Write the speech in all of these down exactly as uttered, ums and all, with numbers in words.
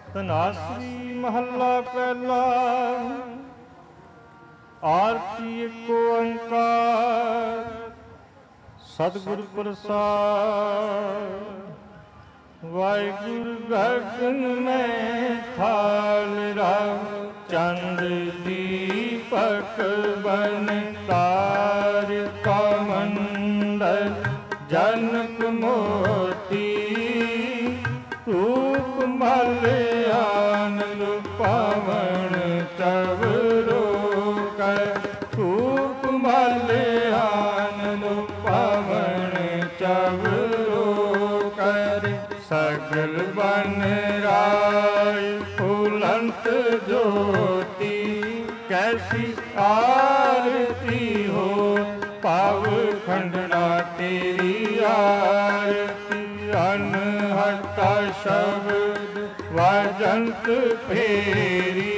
ਧਨਾਸਰੀ ਮਹੱਲਾ ਪਹਿਲਾ। ਆਰਤੀ ਏਕ ਓੰਕਾਰ ਸਤਿਗੁਰ ਪ੍ਰਸਾਦਿ। ਵਾਹਿਗੁਰੂ ਗਗਨ ਮੈਂ ਥਾਲ ਰਾਹੁ, ਚੰਦ ਦੀਪਕ ਬਨ ਤਾਰ ਕਮੰਡਲ ਜਨਕ ਮੋਤੀ। ਧੂਪ ਮਲ ਆਨ ਪਵਨ ਚਵਰੋ ਕੈ, ਧੂਪ ਮਲ ਆਨ ਪਵਨ ਚਵਰੋ ਕੈ। ਸਗਲ ਬਨ ਰਾਇ ਫੁਲੰਤ ਜੋਤੀ, ਕੈਸੀ ਆਰਤੀ ਹੋ ਪਾਵ ਖੰਡਨਾ ਤੇਰੀ ਆਰਤੀ। ਅਨਹਤਾ ਸ਼ਬਦ ਵਾਜੰਤ ਫੇਰੀ,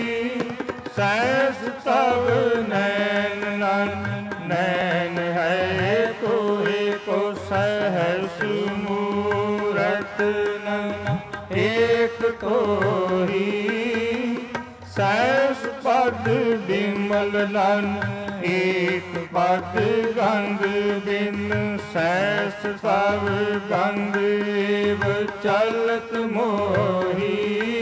ਸੈਸ ਤਵ ਨੈਨ ਨਨ ਨੈਨ ਹੈ ਤੋਹਿ ਕੋ ਸਹਸ ਮੂਰਤ ਨਨ ਏਕ ਤੋਹੀ। ਸੈਸ ਪਦ ਬਿਮਲ ਨਨ ਏਕ ਪਦ ਗੰਗ ਬਿਨ, ਸੈਸ ਸਭ ਗੰਗ ਏਵ ਚਲਤ ਮੋਹੀ।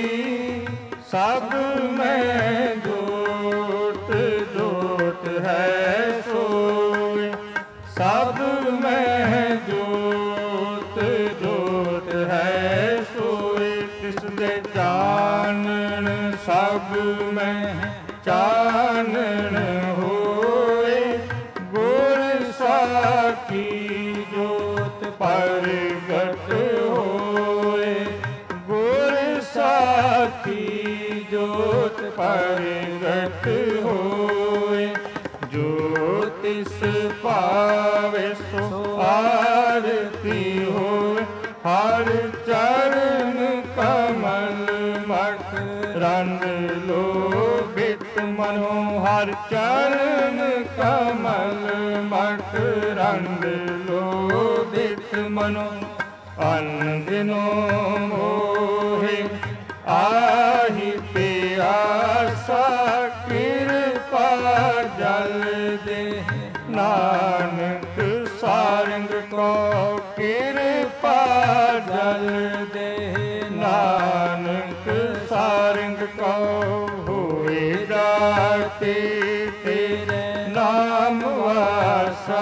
ਸਭ ਮੈਂ ਜੋਤ ਜੋਤ ਹੈ ਸੋਇ, ਸਭ ਮੈਂ ਜੋਤ ਜੋਤ ਹੈ ਸੋਇ। ਤਿਸ ਦੇ ਚਾਨਣ ਸਭ ਮੈਂ ਚਾਨਣ ਹੋਏ, ਗੁਰ ਸਾਖੀ ਜੋਤ ਪ੍ਰਗਟ ਹੋਏ। ਗੁਰ ਸਾਖੀ ਜੋਤ ਪ੍ਰਗਟ ਹੋਏ, ਜੋ ਤਿਸ ਭਾਵੇ ਸੋ ਆਰਤੀ ਹੋਏ। ਹਰ ਚਰਨ ਕਮਲ ਮਖ ਰੰਗ ਲੋਭਿਤ ਮਨੋ, ਹਰ ਚਰਨ ਕਮਲ ਮਖ ਰੰਗ ਲੋਭਿਤ ਮਨੋ। ਅਨ ਦਿਨੋ ਮੋਹਿ ਆਹੀ ਪਿਆਸਾ, ਕਿਰਪਾ ਜਲ ਦੇ ਨਾਨਕ ਸਾਰੰਗ ਕੋ। ਕਿਰਪਾ ਜਲ ਦੇ ਨਾਨਕ ਸਾਰੰਗ ਕੋ। ਹੋਏ ਦਾਤੇ ਤੇਰੇ ਨਾਮ ਵਾਸਾ,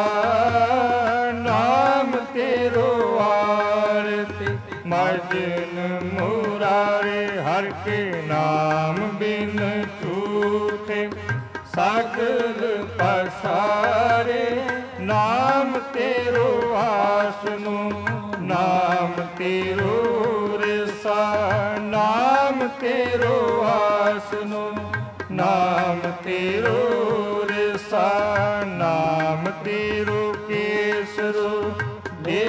ਨਾਮ ਤੇਰੋ ਆਰਤੀ ਮਜਨ ਮੁਰਾਰੇ। ਹਰ ਕੇ ਨਾਮ ਬਿਨ ਝੂਠੇ ਸਗਲ ਪਸਾਰੇ। ਨਾਮ ਤੇਰੋ ਆਸਨੋ, ਨਾਮ ਤੇਰੋ ਰਿਸਾ। ਨਾਮ ਤੇਰੋ ਆਸਨੋ, ਨਾਮ ਤੇਰੋ ਰਿਸਾ। ਨਾਮ ਤੇਰੋ ਕੇਸਰੋ ਦੇ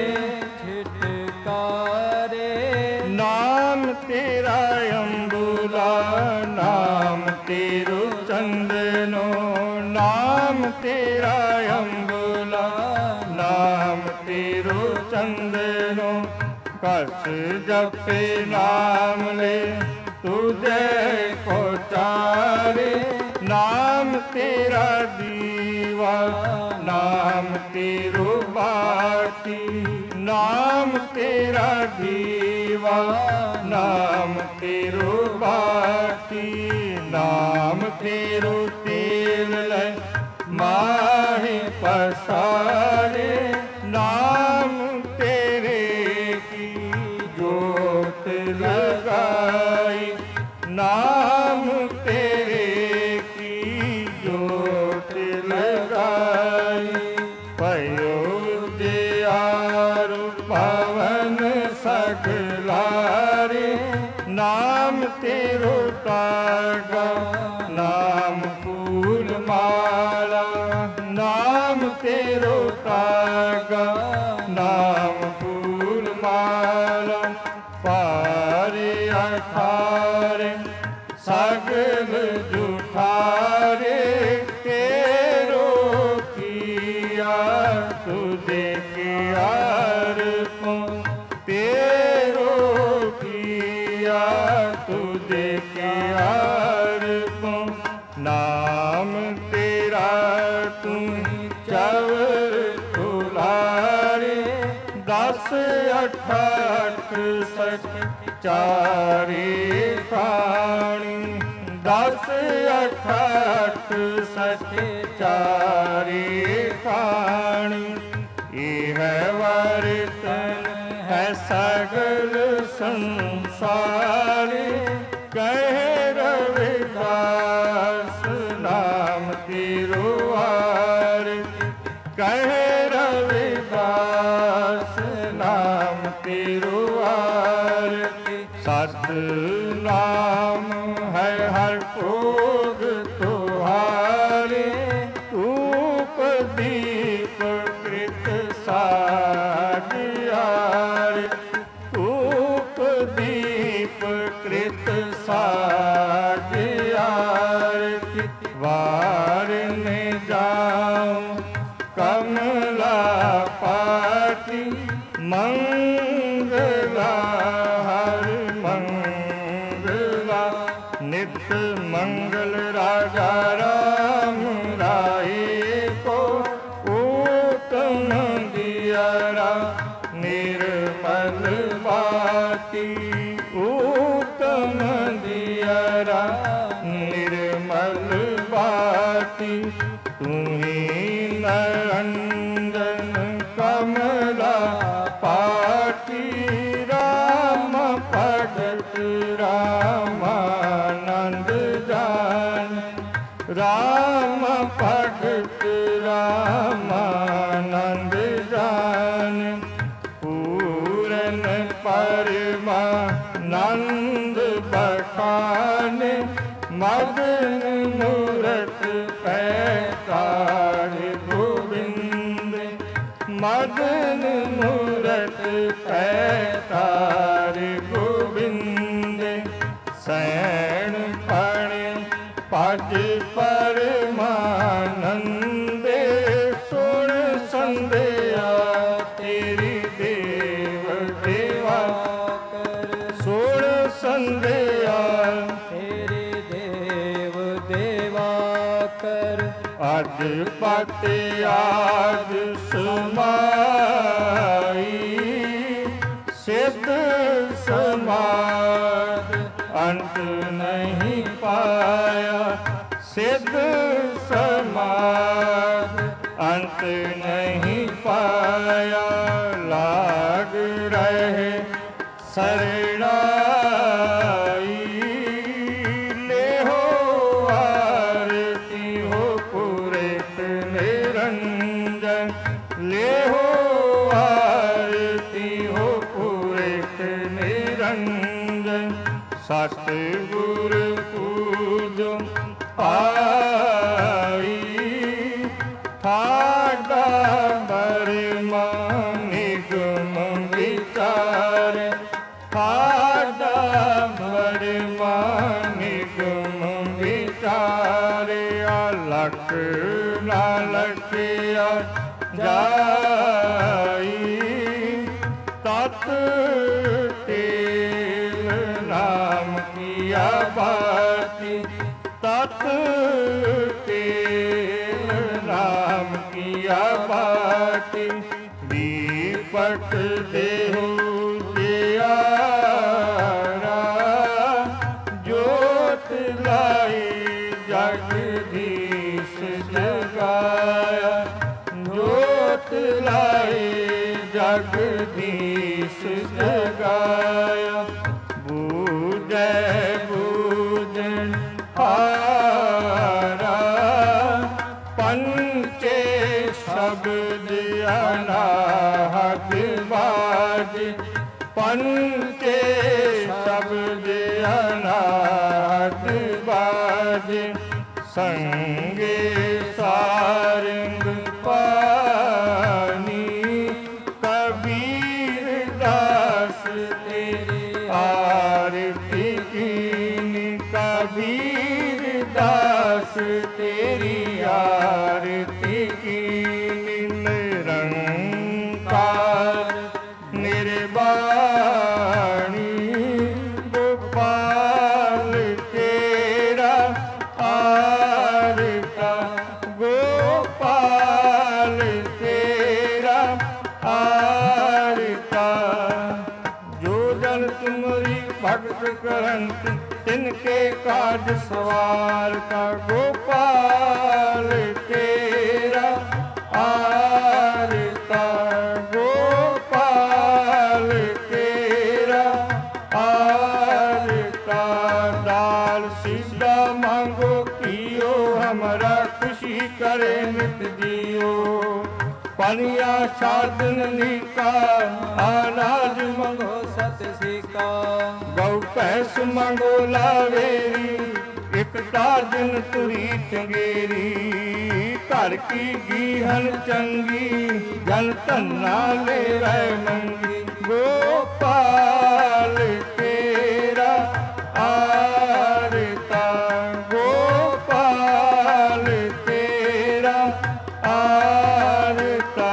ਛਿਟਕਾਰੇ। ਨਾਮ ਤੇਰਾ ਅੰਬੂਲਾ, ਨਾਮ ਤੇਰੋ ਚੰਦਨੋ। ਨਾਮ ਤੇਰਾ ਅੰਬੂਲਾ, ਨਾਮ ਤੇਰੋ ਚੰਦਨੋ। ਕਸ ਜਪੇ ਨਾਮ ਲੈ ਤੁਝੇ ਕੋ ਚਾਰੇ। ਨਾਮ ਤੇਰਾ ਦੀਵਾ, ਨਾਮ ਤੇਰੋ ਬਾਤੀ। ਨਾਮ ਤੇਰਾ ਦੀਵਾ, ਨਾਮ ਤੇਰੋ ਬਾਤੀ। ਨਾਮ ਤੇਰੋ ਤੇਲ ਲੈ ਮਾਹੇ ਪਸਾਰੇ। ਨਾਮ ਤੇਰੇ ਕੀ ਜੋਤ ਲਗਾਈ। ਨਾਮ ਤੇਰੇ ਕੀ ਜੋਤ ਲਗਾਈ। ਭਇਓ ਉਜਿਆਰੂ ਪਵਨ ਸਗਲਾਰੇ। ਨਾਮ ਤੇਰੋ ਤਾਗਾ, ਨਾਮ ਫੂਲ ਮਾਲਾ। ਨਾਮ ਤੇਰੋ ਤਾਗਾ, ਨਾਮ ਫੂਲ ਮਾਲਾ। ਪਾਰੇ ਅਠਾਰੇ ਸਗਲ ਜੁਠਾਰੇ। ਤੇਰੋ ਕੀਆ ਤੁਝੇ ਕੀਆ। ਤੇਰੋ ਕੀਆ तुझे प्यार को, नाम तेरा तू चवर तुलारे, दस अठाठ सठ चारे खाणी, दस अठाठ सठ चारे खाणी। यह वर्तन है सगल संसार, कह रविदास नाम तेरो आरती, कह रविदास नाम तेरो आरती। सतनाम है हर भोग तुहारे, धूप दीप कृत साधियार, धूप दीप कृत साधियार। वार में जाऊं कमला पाती, मंगला हर मंगला, नित मंगल राजा राम राये को, उत्तम दियरा निर्मल बाती, उत्तम दियरा निर्मल बाती। तुम्ही नरंजन कमला पाती, राम भगत रामानंद जान, राम भगत रामानंद जान। पूरन परमानंद बखान, मदन मूरत पैतार गोविंद, मदन मूरत पैतार गोविंद। सैन पण पद परमानंदे, सुन संध्या तेरी देव देवा कर, सुन संध्या तेरी देव देवा कर। अज पत आज समाई, सिद्ध समाध अंत नहीं पाया, सिद्ध समाध अंत नहीं पाया। लाग रहे शरणाई, ले हो आरती हो पुरेत निरंजन, ले हो आरती हो पुरेत निरंजन। सतगुर पूजो पाई, ठाडा बरमा निगम विचार, ठाडा बरमा निगम विचार। अलख ना लखिया जाई, तत तेल नाम किया बाती, तत तेल नाम किया बाती। दीपक देहु दियारा, ज्योत लाई जगदीश जगाया, ज्योत लाई जगदीश जगाया। बूझे बूझन हारा, पंचे शब्द अनाहत बाज, पंचे शब्द अनाहत बाज। संगे सारंग पानी, कबीर दास तेरी आरती कीनी, कबीर दास तेरी आरती कीनी। निरंकार निर्वाणी गोपाल भक्त करंत तिनके काज सवार का। गोपाल तेरा आरता, गोपाल तेरा आरता। दाल सीधा मांगो कियो, हमारा खुशी करे नित जियो। पनिया साधन नीका, अनाज मंगो सत सीका। गौ भैंस मंगो लावेरी, एक टार्जन तुरी चंगेरी। घर की गीहन चंगी, जन धन्ना ले वै मंगी। गोपाल तेरा आरता, गोपाल तेरा आरता।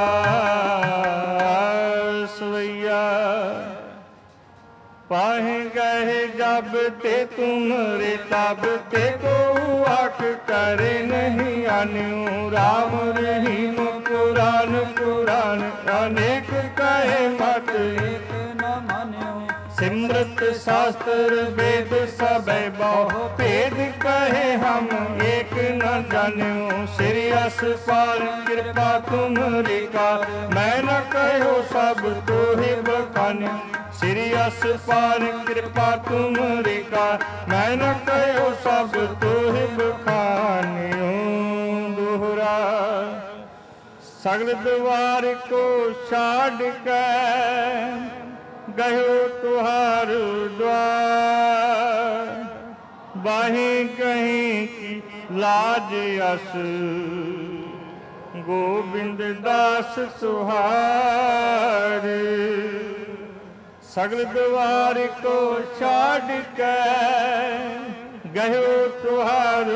सवैया पाहे गए जब ते तुमरे, तब ते को आख करे नहीं आन्यू। राम रहीम पुराण पुराण, अनेक कहे मत एक न मान्यो। सिमरत शास्त्र वेद सब बहु भेद, कहे हम एक न जान्यो। श्री असपार कृपा तुम्हारी का, मैं न कहो सब तोहि बखान्यो। श्री असपार कृपा तुम्हारी का, मैं न कहो सब तोहि बखान्यो। दोहरा सगल द्वार को छाड़ के, गयो तुहार द्वार। बाही कहीं की लाज अस, गोविंद दास सुहार। सगल द्वार को छाड़ के, गयो तुहार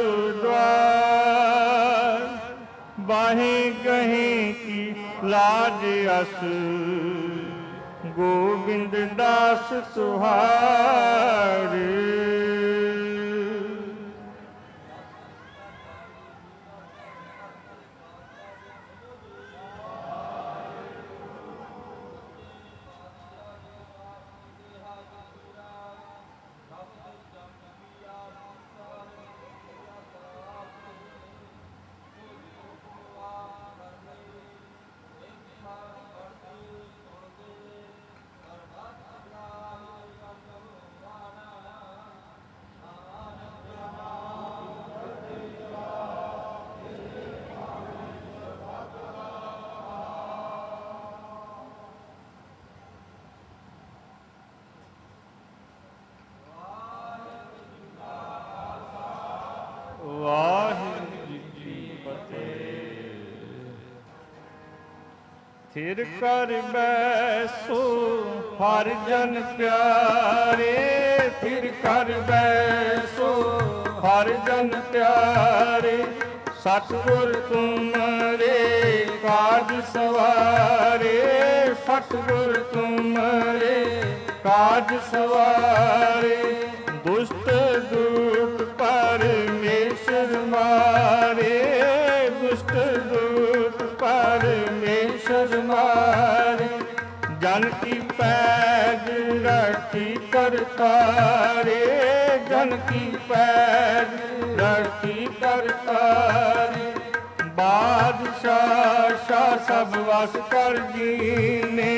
द्वार। बाही कहीं की लाज अस, गोविंद दास सुहार। थिर कर बैसो हर जन प्यारे। थिर कर बैसो हर जन प्यारे। सतगुर तुमरे काज सवारे। सतगुर तुमरे काज सवारे। दुष्ट दूत परमेश्वर मारे। दुष्ट दूत परमेश्वर मारे। जन की पैज रखी करतारे। जन की पैज रखी करतारे। बादशाह शाह सब वस कर दीने।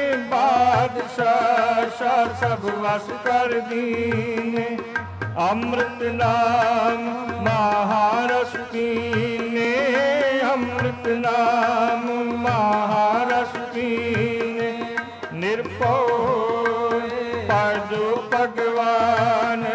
बादशाह शाह सब वस कर दीने। अमृत नाम महारस पीने। अमृत नाम महारस पीने। निर्भय पाजो भगवान।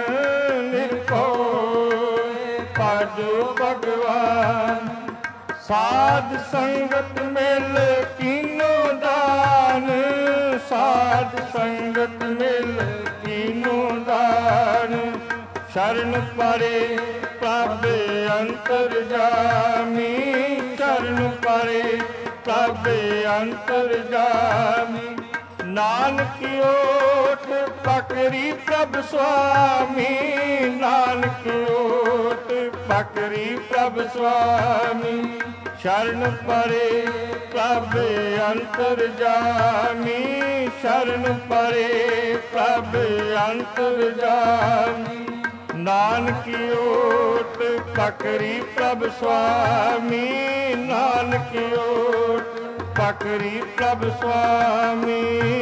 निर्भय पाजो भगवान। साध संगत मिल कीनो दान। साध संगत मिल कीनो दान। शरण परे प्रभ अंतरजामी। शरण परे प्रभ अंतरजामी। नानक ओट पकड़ी प्रभ स्वामी। नानक ओट पकड़ी प्रभ स्वामी। ਸ਼ਰਨ ਪਰੇ ਪ੍ਰਭ ਅੰਤਰਜਾਮੀ, ਸ਼ਰਨ ਪਰੇ ਪ੍ਰਭ ਅੰਤਰਜਾਮੀ। ਨਾਨਕੀ ਓਟ ਪਕਰੀ ਪ੍ਰਭ ਸੁਆਮੀ, ਨਾਨਕੀ ਓਟ ਪਕਰੀ ਪ੍ਰਭ ਸੁਆਮੀ।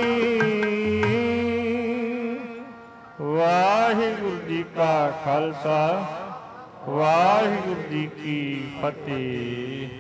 ਵਾਹਿਗੁਰੂ ਜੀ ਕਾ ਖਾਲਸਾ, ਵਾਹਿਗੁਰੂ ਜੀ ਕੀ ਫਤਿਹ।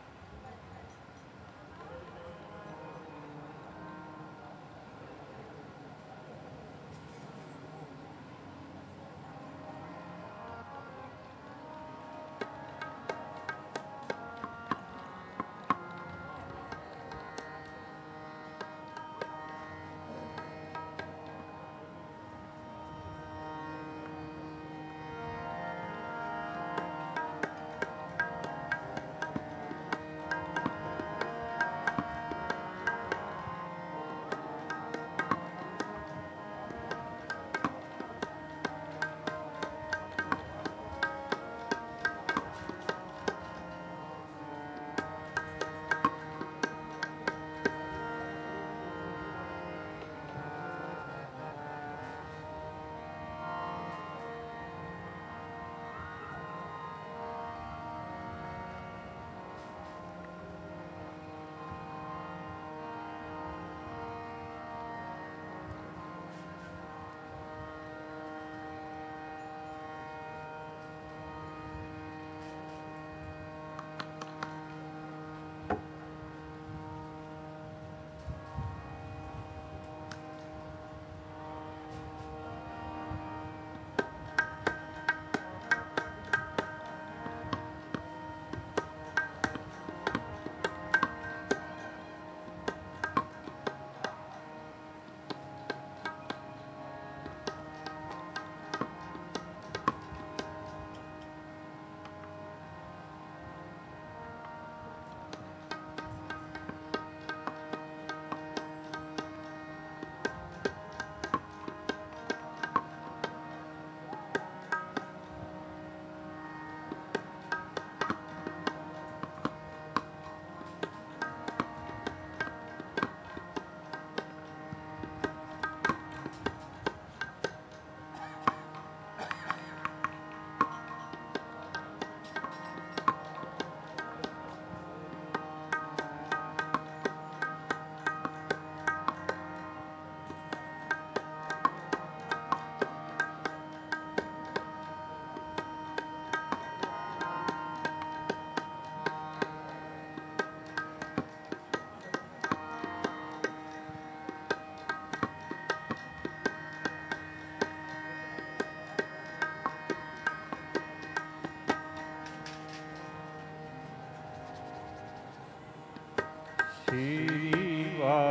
ਸ੍ਰੀ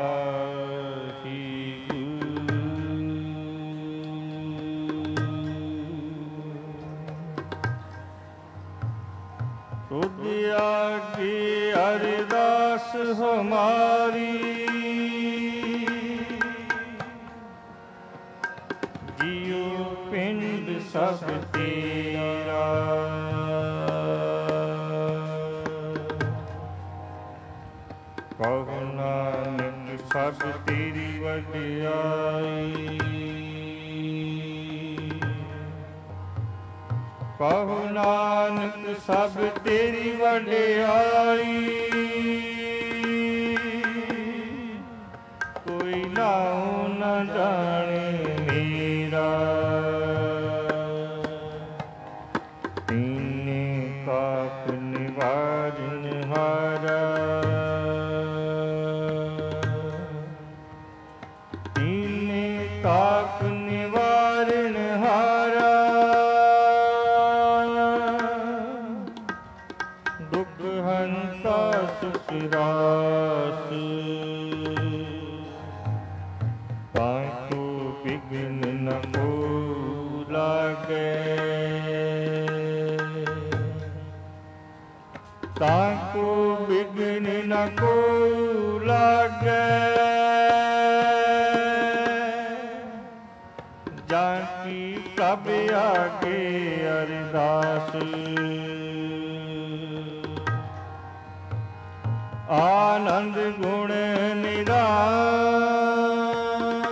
ਵਾਹਿਗੁਰੂ। ਤੁਧ ਆਗੇ ਅਰਦਾਸ ਹਮਾਰੀ, ਜਿਉ ਪਿੰਡ ਸਭ ਤੇਰਾ। ਕਹੋ ਨਾਨਕ ਸਭ ਤੇਰੀ ਵਡਿਆਈ, ਕਹੋ ਨਾਨਕ ਸਭ ਤੇਰੀ ਵਡਿਆਈ। ਕੋਈ ਨਾਉ ਨ ਜਾਣੇ ਮੇਰਾ, ਤੀਨੇ ਕਾਪ ਨਿਵਾਰਨ ਹਾਰਾ। ਤਾਪ ਨਿਵਾਰਨ ਹਾਰਾ, ਦੁਖ ਹੰਤਾ ਸੁਖ ਰਾਸ। ਤਾਕੋ ਬਿਘਨ ਨ ਕੋ ਲਾਗੈ, ਤਾਕੋ ਬਿਘਨ ਨ ਕੋ ਲਾਗੈ। ਜਾਕੀ ਪ੍ਰਭ ਆਗੇ ਅਰਦਾਸ, ਆਨੰਦ ਗੁਣ ਨਿਧਾਨ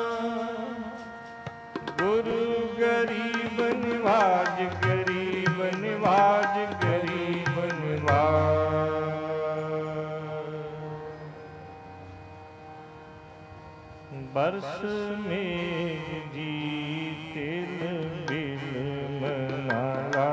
ਗੁਰੂ ਗਰੀਬ ਨਿਵਾਜ ਗਰੀਬ ਨਿਵਾਜ ਗਰੀਬ ਨਿਵਾਜ ਬਰਸ ਮੇਘ ਜੀ ਤਿਲ ਬਿਲ ਮਨਾਲਾ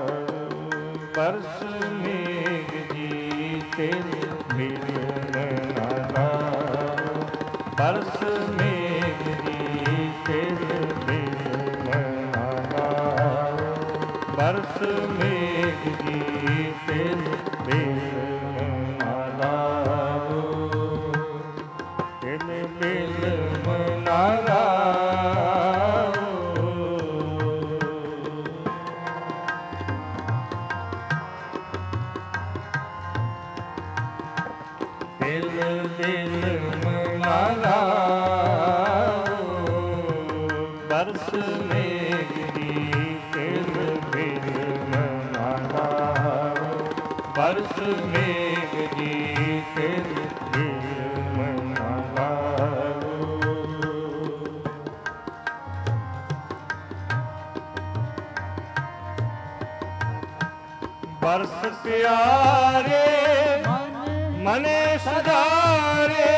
ਬਰਸ ਮੇਘ ਜੀ ਤਿਲ ਬਿਲ ਮਨਾਲਾ ਬਰਸ ਮੇਘ ਜੀ ਤਿਲ ਬਿਲ ਮਨਾਲਾ ਬਰਸ ਮੇਘ ਜੀ ਤਿਲ ਬਿਲ ਮਨਾਲਾ ਤਿਲ ਬਿਲ ਮਨਾਲਾ ਤਿਲ ਬਿਲ ਮਨਾਲਾ ਬਰਸ ਮੇਘ ਜੀ ਤਿਲ ਬਿਲ ਮਨਾਲਾ ਬਰਸ ਮੇਘ ਜੀ ਤਿਲ ਬਿਲ ਮਨਾਲਾ ਬਰਸ ਪਿਆਰੇ ਮਨੇ ਸਦਾਰੇ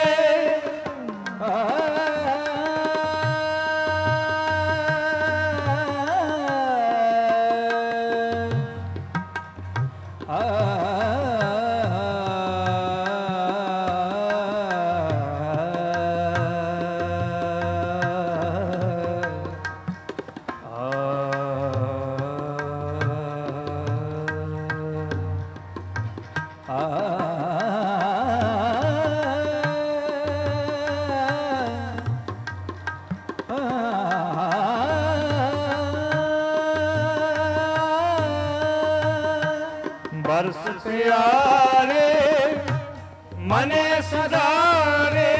ਬਰਸ ਪਿਆਰੇ ਮਨੇ ਸਦਾਰੇ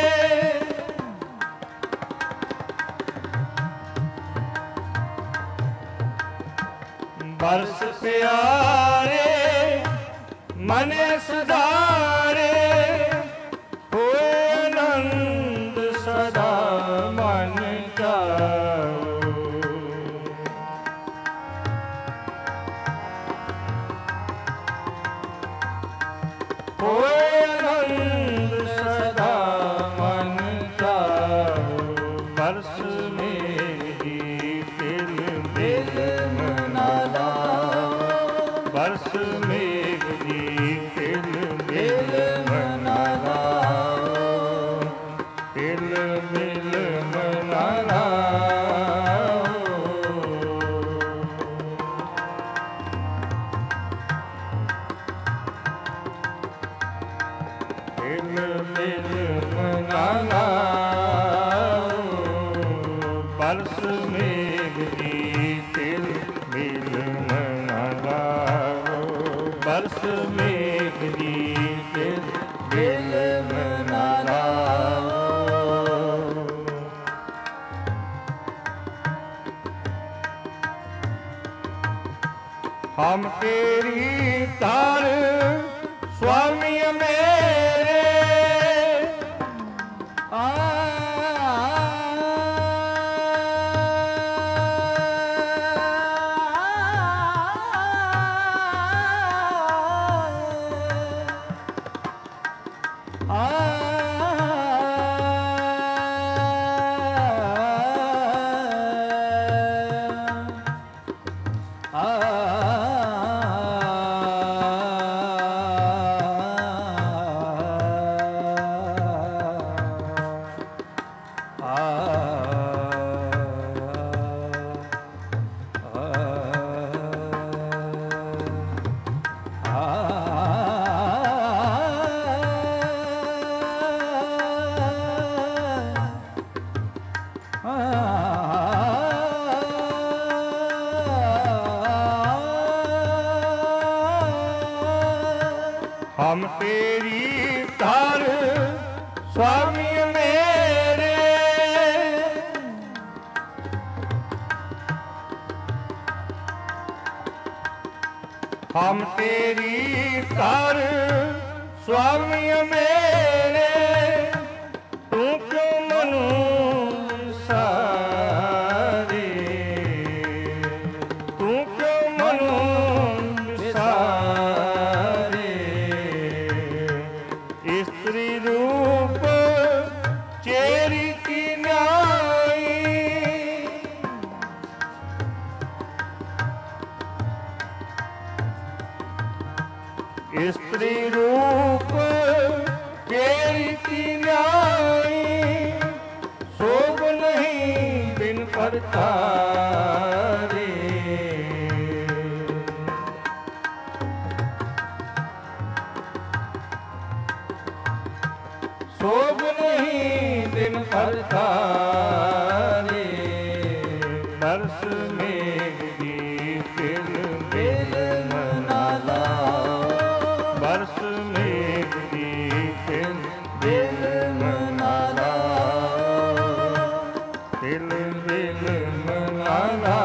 ਬਰਸ ਪਿਆਰੇ ਮਨੇ ਸਦਾਰੇ ਹੋਏ ਆਨੰਦ ਸਦਾ ਮਨ ਚਾਓ ਹੋਏ ਆਨੰਦ ਸਦਾ ਮਨ ਚਾਓ ਬਰਸ ਮੇਘ ਜੀ ਤਿਲ ਬਿਲ ਮਨਾਲਾ ਬਰਸ ਮੇਘ ਜੀ ਤਿਲ ਬਿਲ ਮਨਾਲਾ ਤਿਲ ਬਿਲ ਮਨਾਲਾ ਤਿਲ ਬਿਲ ਮਨਾਲਾ ਬਰਸ ਮੇਘ ਜੀ ਤਿਲ ਬਿਲ ਮਨਾਲਾ ਬਰਸ ਮੇਘ ਜੀ ਤਿਲ ਬਿਲ ਮਨਾਲਾ ਹਮ ਤੇਰੀ ਤਾਰ ਸੁਆਮੀ ਮੇਰੇ ਆ ਹਮ ਤੇਰੀ ਧਰ ਸੁਆਮੀ ਮੇਰੇ ਹਮ ਤੇਰੀ ਧਰ स्वामी मेरे तू क्यों मनु सारे, तू क्यों मनु सारे। स्त्री रूप चेरी की न्याई, स्त्री रूप चेरी की न्याई। शोभ नहीं बिन परतारे, शोभ नहीं बिन परतारे। बरस मेघ की तिल बिल मनाला, बरस मेघ की तिल बिल मनाला, तिल बिल मनाला।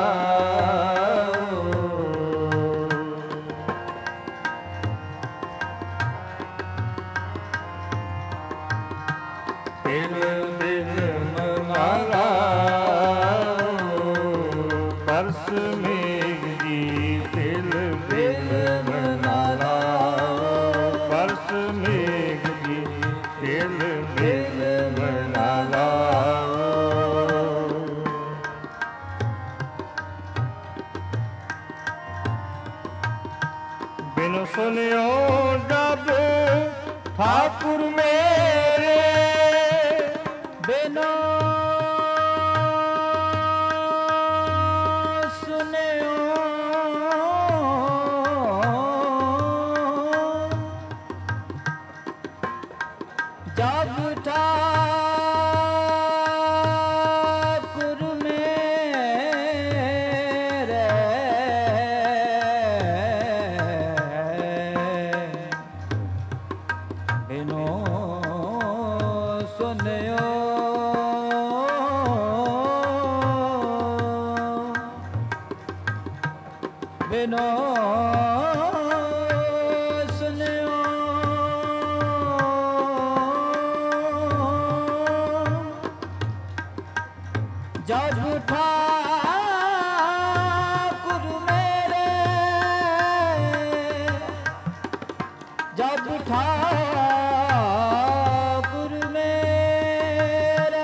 तिल बिल मनाला, बरस मेघ की तिल बिल मनाला, बरस मेघ की तिल बिल मनाला। बिन सुनियो जब ठाकुर मेरे, बिनु सुनियो जब ठाकुर मेरे, बिनु सुनियो बिनु सुनियो जब ठाकुर मेरे, जब ठाकुर मेरे,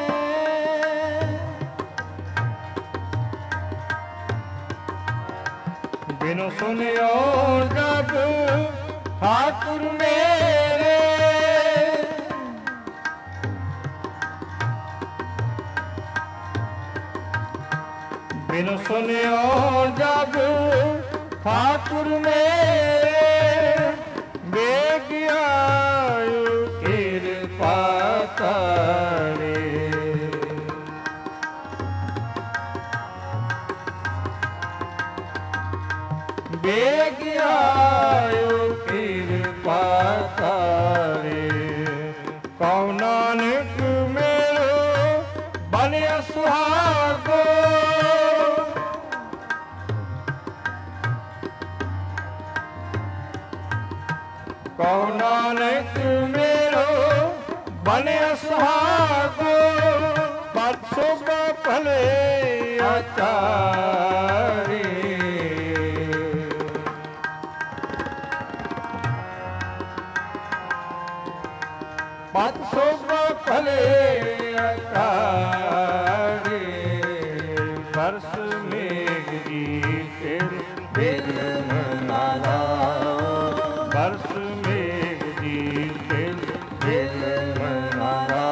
बिनु सुनियो जब ठाकुर मेरे। बिनु सुनियो जब ठाकुर मेरे, बेग आयो कृपा करे। बेग आयो कृपा करे। कौन नानक मेरो बने सुहागो, कौन नानक मेरो बने सुहागो। बरसों का भले आचारे, बरसों का भले आचारे। बरस मेघ की तिल बिल मनाला, बरस मेघ की तिल बिल मनाला,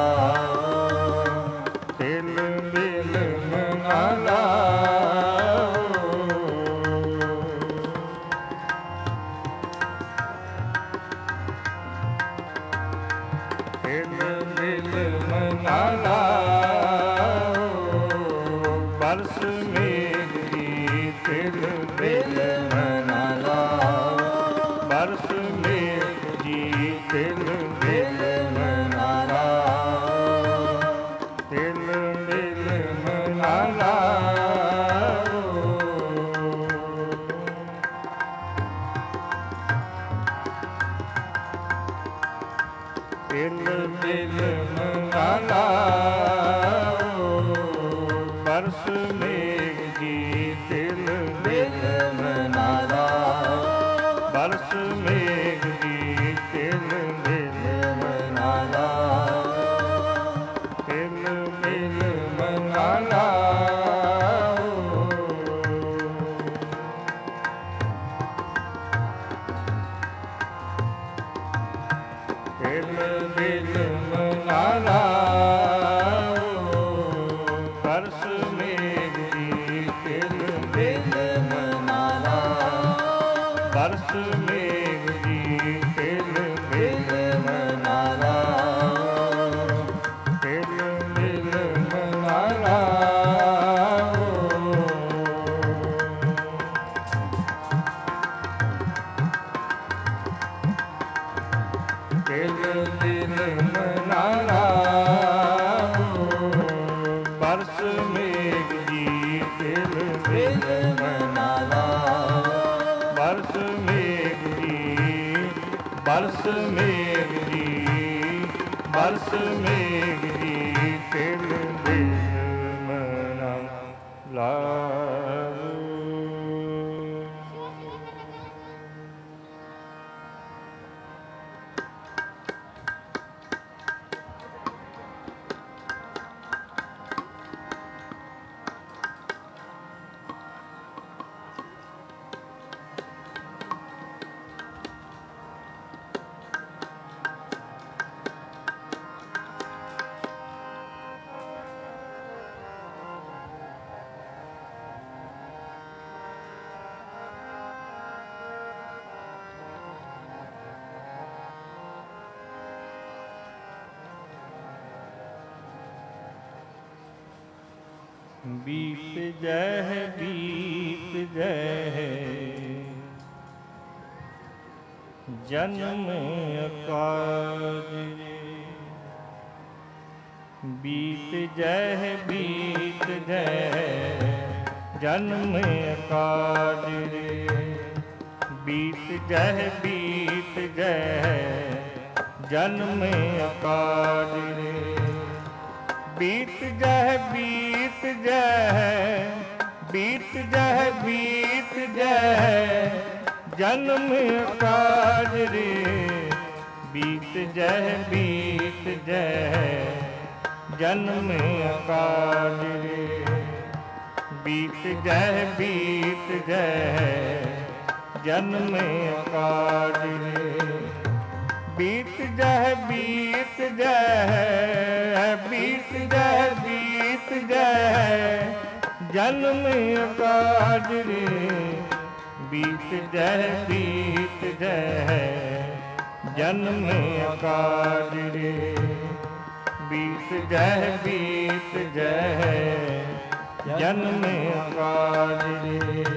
तिल बिल मनाला। तिल बिल मनाला, बरस मेघ की तिल बिल मनाला, ਤਿਲ ਬਿਲ ਮਨਾ ਲਾਓ ਬਰਸ ਮੇਘ ਜੀ ਤਿਲ ਬਿਲ ਮਨਾ ਲਾਓ ਬਰਸ ਮੇਘ ਜੀ ਤਿਲ ਬਿਲ ਮਨਾ ਲਾਓ ਤਿਲ ਬਿਲ ਮਨਾ ਲਾਓ ਤਿਲ ਬਿਲ ਮਨਾ ਲਾਓ ਬਰਸ ਮੇਘ ਜੀ ਤਿਲ ਬਿਲ ਮਨਾ ਲਾਓ ਬਰਸ ਮੇਘ ਜੀ ਤਿਲ ਬਿਲ ਮਨਾ ਲਾਓ ਤਿਲ ਬਿਲ ਮਨਾ ਲਾਓ ਤਿਲ ਬਿਲ ਮਨਾ ਲਾਓ ਬਰਸ ਮੇਘ ਜੀ ਤਿਲ ਬਿਲ ਮਨਾ ਲਾਓ ਬਰਸ ਮੇਘ ਜੀ ਬਰਸ ਮੇਘ ਜੀ ਬਰਸ ਮੇਘ ਜੀ ਤਿਲ ਬਿਲ ਮਨਾ ਲਾਓ बीत जय बीत जय जन्म अकाज बीत जय बीत जय जन्म अकाज बीत जय बीत जय जन्म अकाज बीत जय बीत जय बीत जय बीत जय जन्म काज रे बीत जय बीत जय जन्म काज रे बीत जय बीत जय जन्म काज रे बीत जय बीत जय बीत जय बीत जय जन्म काज रे बीत जय बीत जय जन्म काज रे बीत जय बीत जय जन्म काज रे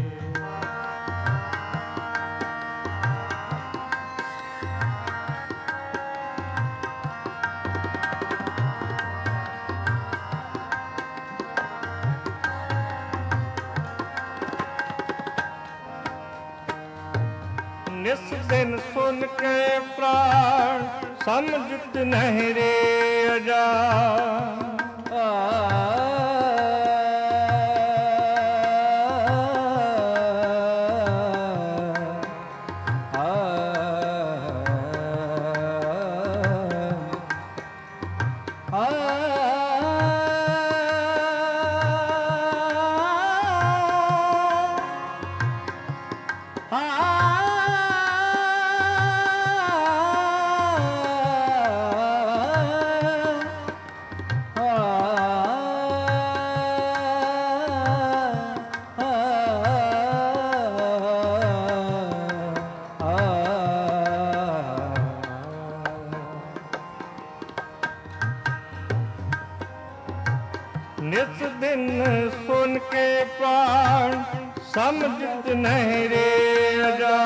निस दिन सुन के प्राण समझत नहीं रे अजा निस दिन सुन के प्राण समझत नहीं रे अजा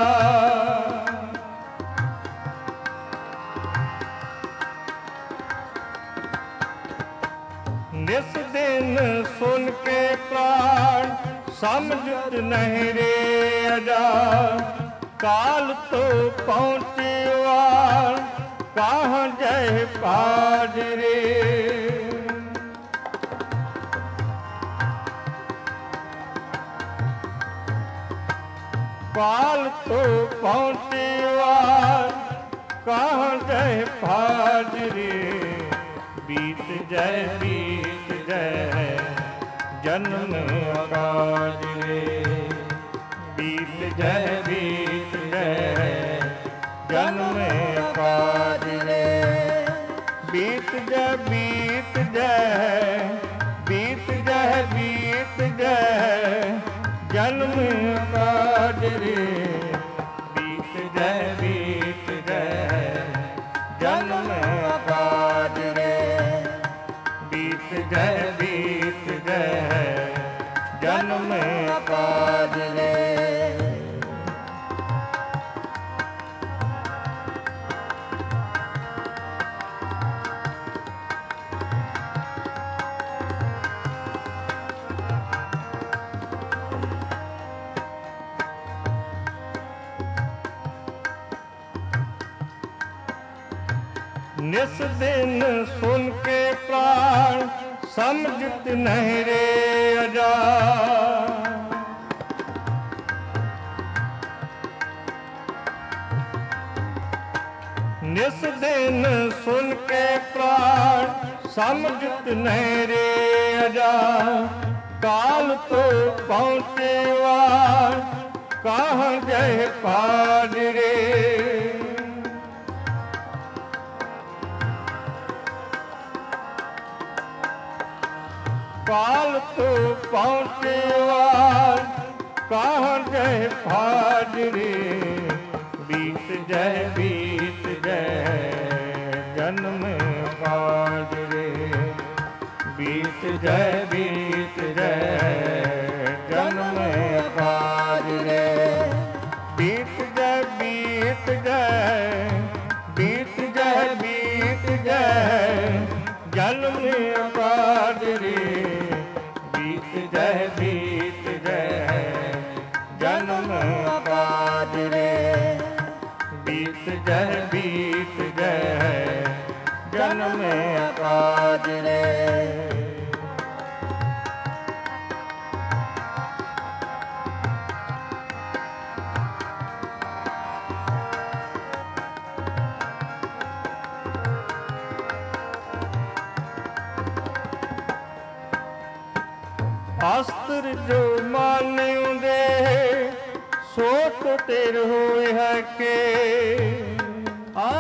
निस दिन सुन के प्राण समझत नहीं रे अजा काल तो पहुँचे वार कहाँ जय पाज रे। काल तो पहुँचे वार कहाँ जय पाज रे। बीत जय बीत जय जन्म काज रे। बीत जय बीत जय जन्म काज रे। बीत जय बीत जय बीत जय बीत जय जन्म काज रे। बीत जय बीत जय जन्म काज रे। बीत जय बीत जय जन्म काज रे। निस दिन सुन के प्राण समझत नहीं रे अजा। निस दिन सुन के प्राण समझत नहीं रे अजा। काल तो पहुँचे वार कहाँ जय पाज रे। काल तो पहुँचे वार कहाँ जय पाज रे। बीत जय बीत जय जन्म काज रे। बीत जय बीत जय जन्म काज रे। बीत जय बीत जय बीत जय बीत जय जन्म काज रे। बीत जय बीत जय जन्म काज रे। बीत जय बीत जय जन्म काज रे। अस्त्र जो मान्यों दे सो तो तेर होए है के। आ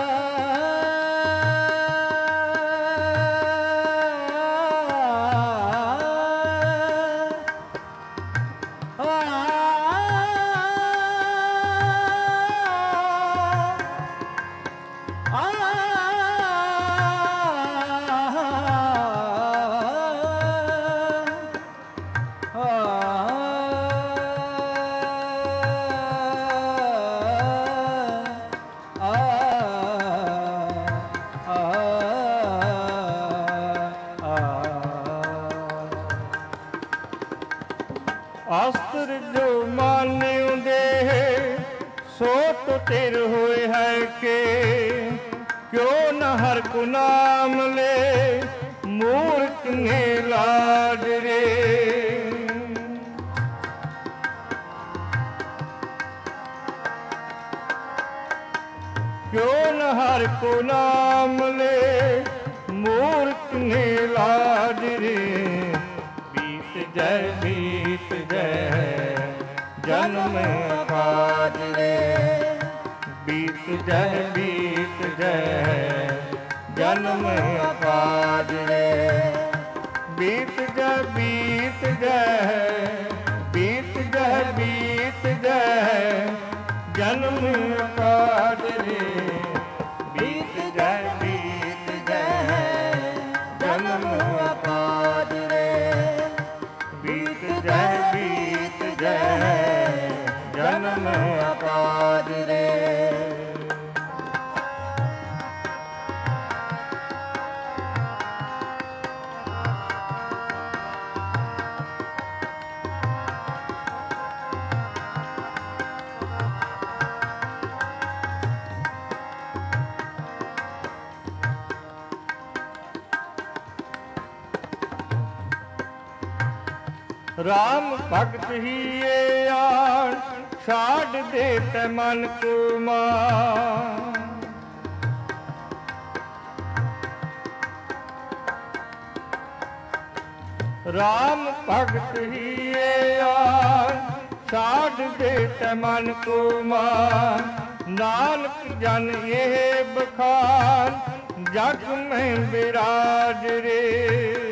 अस्त्र जो मान्यों दे सो तो तेर होए है के। क्यों न हर को नाम ले मूर्ख ने लाज रे। क्यों न हर को नाम ले मूर्ख ने लाज रे। बीत जय बीत जय जन्म काज रे। बीत जय बीत जय जन्म काज रे। बीत जय बीत जय बीत जय बीत जय जन्म काज रे। बीत जय बीत जय जन्म काज रे। बीत जय बीत जय जन्म काज रे। ਰਾਮ ਭਗਤ ਹੀ ਏ ਆਣ ਛਾੜ ਦੇ ਤੈ ਮਨ ਕੋ ਮਾਨ। ਰਾਮ ਭਗਤ ਹੀ ਏ ਆਣ ਛਾੜ ਦੇ ਤੈ ਮਨ ਕੋ ਮਾਨ। ਨਾਨਕ ਜਨ ਇਹ ਬਖਾਨ ਜਗ ਮੈਂ ਬਿਰਾਜ ਰੇ।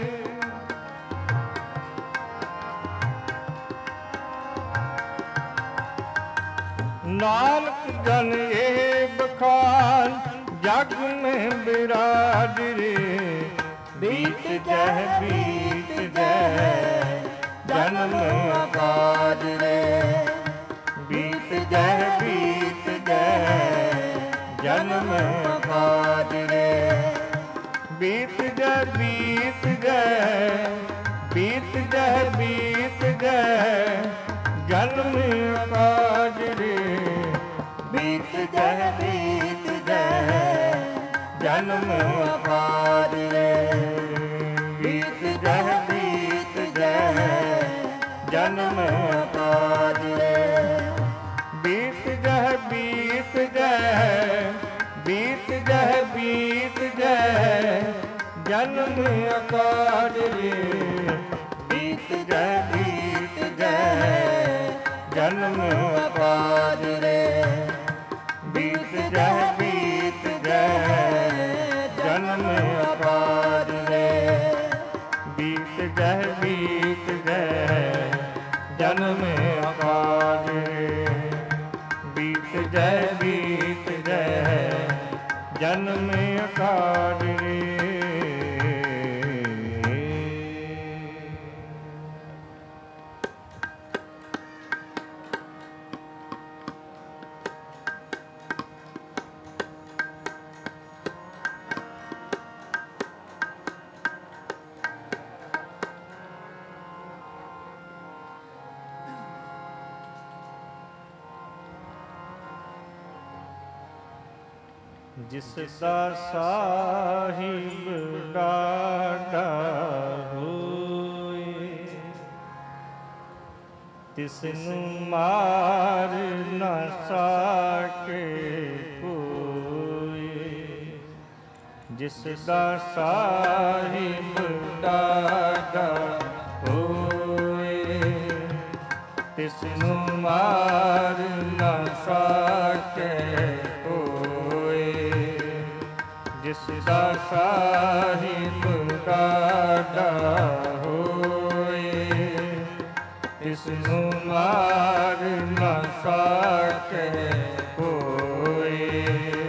ਨਾਨਕ ਜਨ ਇਹ ਬਖਾਨ ਜਗ ਮੈਂ ਬਿਰਾਜ ਰੇ। ਬੀਤ ਜਹ ਬੀਤ ਜਹ ਜਨਮ ਕਾਜ ਰੇ। ਬੀਤ ਜਹ ਬੀਤ ਜਹ ਜਨਮ ਕਾਜ ਰੇ। ਬੀਤ ਜਹ ਬੀਤ ਜਹ ਬੀਤ ਜਹ ਬੀਤ ਜਹ ਜਨਮ ਕਾਜ ਰੇ। ਬੀਤ ਜਹ ਬੀਤ ਜਹ ਜਨਮ ਕਾਜ ਰੇ। ਬੀਤ ਜਹ ਬੀਤ ਜਹ ਜਨਮ ਕਾਜ ਰੇ। ਬੀਤ ਜਹ ਬੀਤ ਜਹ ਬੀਤ ਜਹ ਬੀਤ ਜਹ ਜਨਮ ਕਾਜ ਰੇ। ਬੀਤ ਜਹ ਬੀਤ ਜਹ ਜਨਮ ਕਾਜ ਰੇ। ਬੀਤ ਜਹ ਬੀਤ ਜਹ ਜਨਮ ਕਾਜ ਰੇ। ਬੀਤ ਜਹ ਬੀਤ ਜਹ ਜਨਮ ਕਾਜ ਰੇ। ਬੀਤ ਜਹ ਬੀਤ ਜਹ ਜਨਮ ਕਾਜ ਰੇ। ਜਿਸ ਦਾ ਸਾਹਿਬ ਡਾਢਾ ਹੋਏ ਤਿਸ ਨੂੰ ਮਾਰ ਨਾ ਸਕੇ ਕੋਈ। ਜਿਸ ਦਾ ਸਾਹਿਬ ਡਾਢਾ ਹੋਏ ਤਿਸ ਨੂੰ ਮਾਰ ਨਾ ਸਕੇ ਕੋਈ। ਜਿਸ ਦਾ ਸਾਹਿਬ ਡਾਢਾ ਹੋਏ ਤਿਸ ਨੂੰ ਮਾਰ ਨਾ ਸਕੇ ਕੋਈ।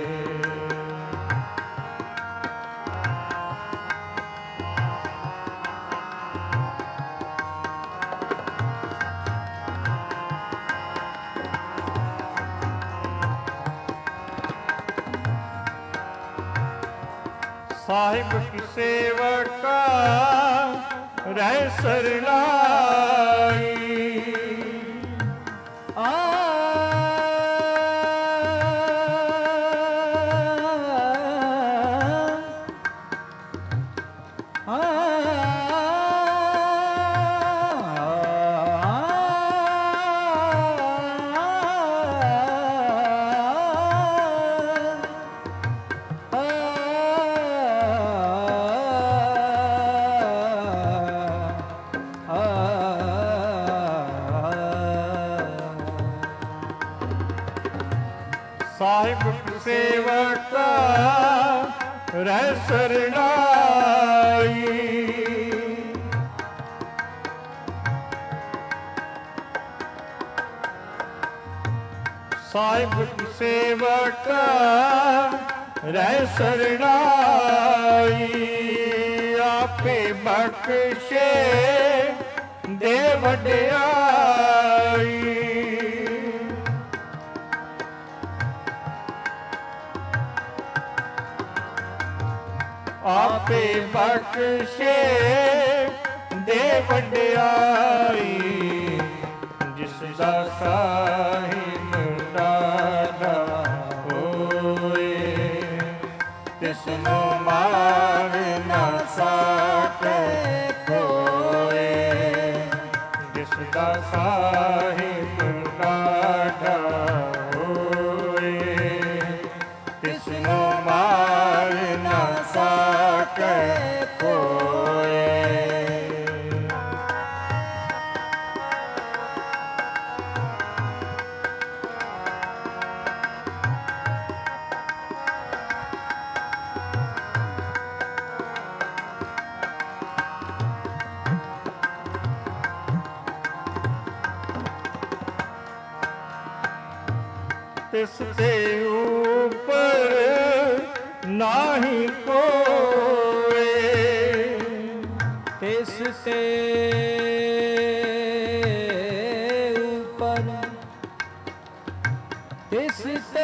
ਸਾਹਿਬ ਕੀ ਸੇਵਕਾ ਰਹਿ ਸਰਨਾਈ। ਆ ਸਾਹਿਬ ਸੇਵਕਾ ਰਹਿ ਸਰਨਾਈ। ਸਾਹਿਬ ਸੇਵਕਾ ਰਹਿ ਸਰਨਾਈ। ਆਪੇ ਬਖਸ਼ੇ ਦੇ ਵਡਿਆਈ। ਆਪੇ ਬਖਸ਼ੇ ਦੇ ਵਡਿਆਈ। ਜਿਸ ਦਾ ਸਾਹਿਬ ਡਾਢਾ ਹੋਏ ਤਿਸ ਨੂੰ ਮਾਰ ਨਾ ਸਕੇ ਕੋਈ। ਦਾ ਸਾਹਿਬ ਡਾਢਾ ਹੋਏ, ਤਿਸਨੂੰ ਮਾਰ ਨਾ ਸਕੈ ਕੋਇ। ਤਿਸ ਤੇ ਉਪਰ ਨਾਹੀ ਕੋਇ, ਤਿਸ ਤੇ ਉਪਰ, ਤਿਸ ਤੇ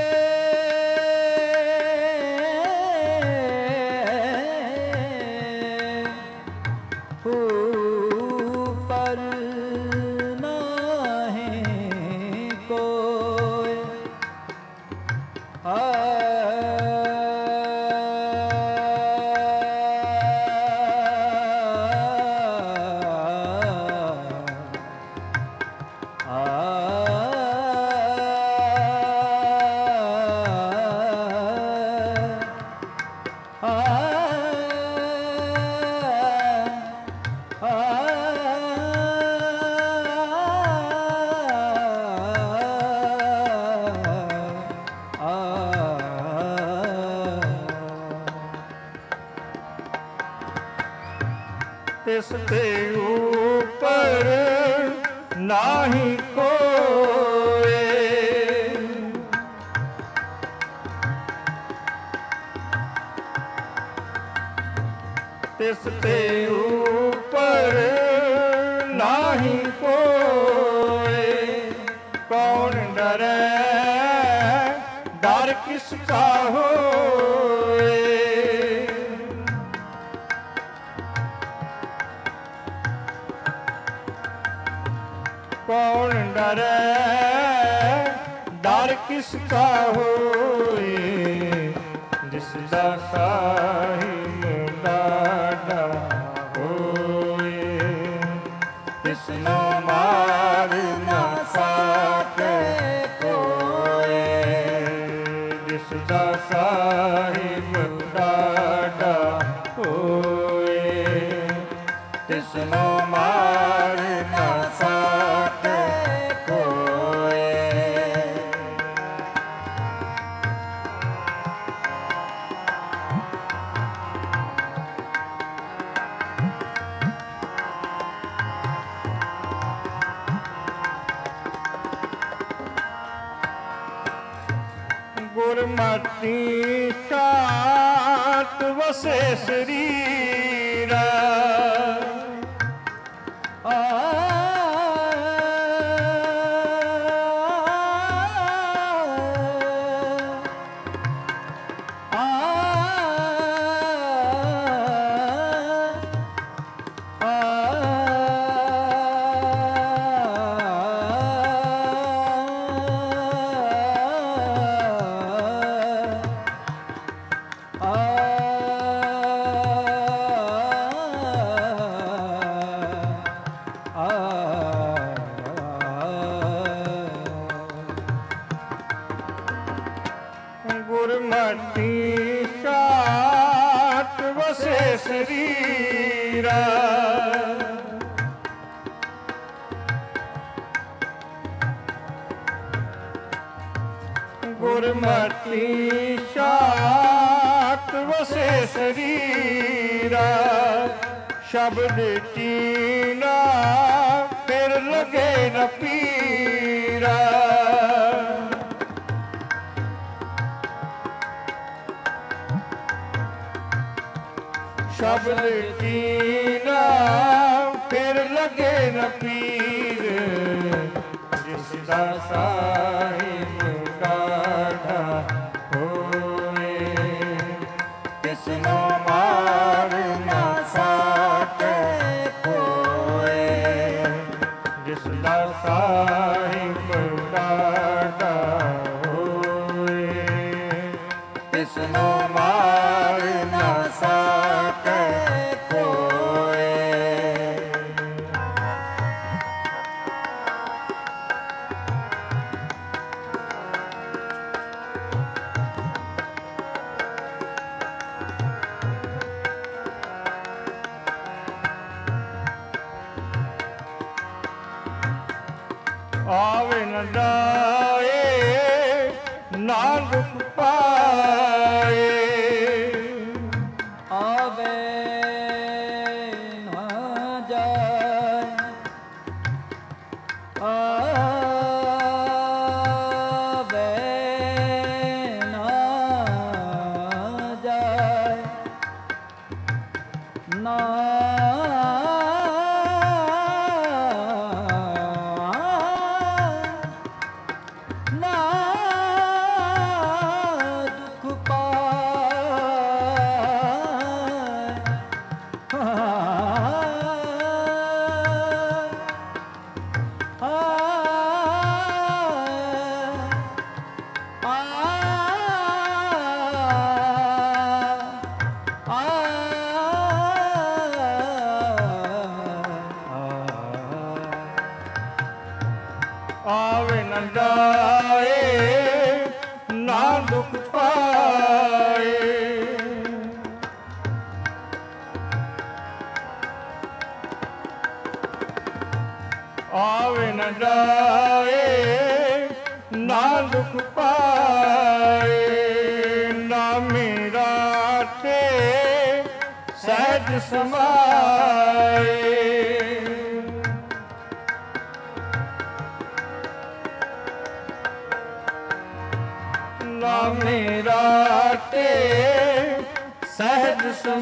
ਉਪਰ ਨਾਹੀ ਕੋਇ। ਤਿਸ ਤੇ ਉਪਰ ਨਾਹੀ ਕੋਇ, ਤਿਸ ਤੇ ਉਪਰ ਨਾਹੀ ਕੋਇ। ਕੌਣ ਡਰੈ ਡਰ ਕਿਸ ਕਾ ਹੋਇ, ਕੌਣ ਡਰੈ ਡਰ ਕਿਸ ਕਾ ਹੋਇ। ਜਿਸ ਦਾ ਸਾਹਿਬ ਡਾਢਾ ਹੋਇ, ਤਿਸਨੂੰ ਮਾਰ ਨਾ ਸਕੈ ਕੋਇ। ਜਿਸ ਦਾ ਸਾਹਿਬ ਡਾਢਾ ਹੋਇ, ਤਿਸਨੂੰ ਮਾਰ ਨਾ ਸਕੈ ਕੋਇ। ਗੁਰਮਤਿ ਸਾਤ ਵਸੇ ਸਰੀਰਾ, ਗੁਰਮਤਿ ਸਾਤ ਵਸੇ ਸਰੀਰਾ, ਗੁਰਮਤਿ ਸਾਤ ਵਸੇ ਸਰੀਰਾ। ਸ਼ਬਦ ਚੀਨਾ ਫਿਰ ਲਗੇ ਨ ਪੀਰਾ, ਸ਼ਬਦ ਚੀਨਾ ਫਿਰ ਲਗੇ ਨ ਪੀਰ। ਜਿਸ ਦਾ ਸਾਹਿਬ ਡਾਢਾ ਹੋਏ, ਤਿਸਨੂੰ ਮਾਰ ਨਾ ਸਕੈ ਕੋਇ। ਜਿਸ ਦਾ ਸਾਹਿਬ ਡਾਢਾ ਹੋਏ, ਤਿਸਨੂੰ ਮਾਰ ਨਾ ਸਕੈ ਕੋਇ। ਆਵੇ ਨ ਜਾਏ ਨਾ ਦੁਖ ਪਾਏ ਆਵੇ ਨਾ ਜਾਏ ਆਵੇ ਨਾ ਜਾਏ ਨਾ ਆਵੇ ਨ ਜਾਏ ਨਾ ਦੁਖ ਪਾਏ ਆਵੇ ਨ ਜਾਏ ਨਾ ਦੁਖ ਪਾਏ ਨਾ ਮੇਰਾ ਤੇ ਸਹਿਜ ਸਮਾਏ ਨਾ ਮੇਰਾ ਤੇ ਸਹਿਜ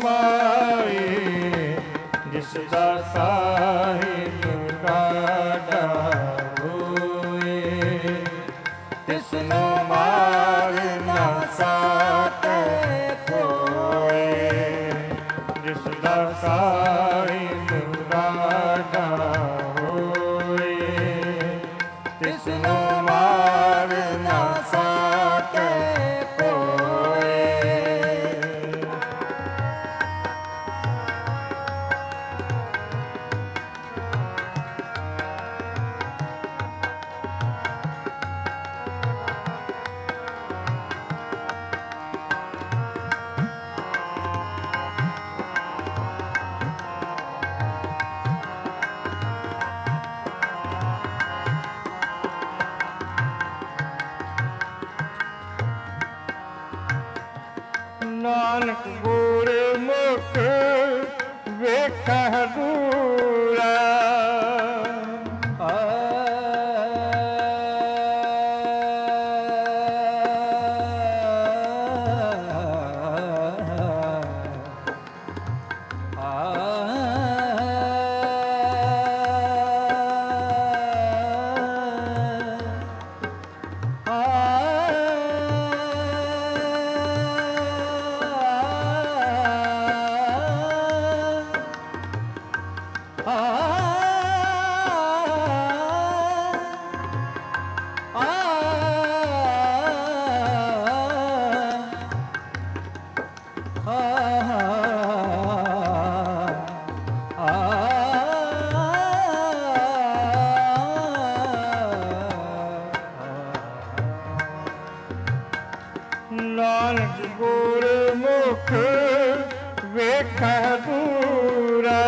ਸਮਾਏ ਜਿਸ ਦਾ ਸਾਹਿਬ ਕਾਢਾ ਹੋਏ ਤਿਸ ਨੂੰ ਮਾਰ ਨਾ ਸਾਕੇ ਕੋਏ ਜਿਸ ਦਾ ਸਾਹਿਬ ਕਾਢਾ ਹੋਏ ਤਿਸ ਨੂੰ ਮਾਰ ਨਾ ਸਾਕੇ ਕੋਏ ਨਾਨਕ ਗੁਰਮੁਖ ਵੇਖੈ ਦੂਰਾ ਨਾਨਕ ਗੁਰਮੁਖ ਵੇਖੈ ਦੂਰਾ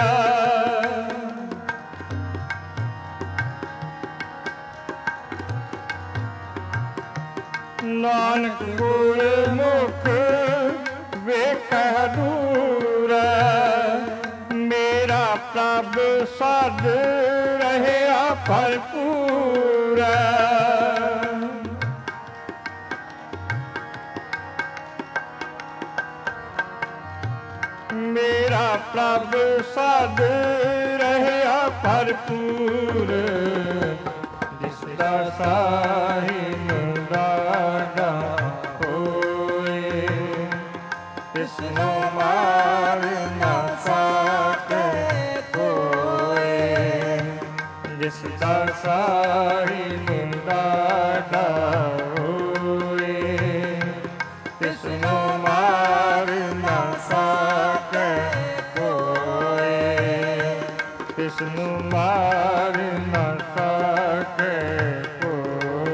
ਨਾਨਕ ਗੁਰਮੁਖ ਵੇਖੈ ਦੂਰਾ ਮੇਰਾ ਪ੍ਰਭ ਸਦ ਰਹਿਆ ਭਰਪੂਰਾ ਮੇਰਾ ਪ੍ਰਭ ਸਦ ਰਹਿਆ ਭਰਪੂਰ ਜਿਸ ਦਾ ਸਾਹਿਬ ਰਾਗਾ ਹੋਏ ਤਿਸ ਨੂੰ ਮਾਰ ਨਾ ਸਾਕੇ ਕੋਏ ਜਿਸ ਦਾ ਸਾਹਿਬ ਰਾਗਾ ਹੋਏ ਤਿਸ ਨੂੰ ਮਾਰ ਨਾ ਸਾਕੇ ਕੋਏ ਤਿਸ ਨੂੰ ਮਾਰ ਨਾ ਸਾਕੇ ਕੋਏ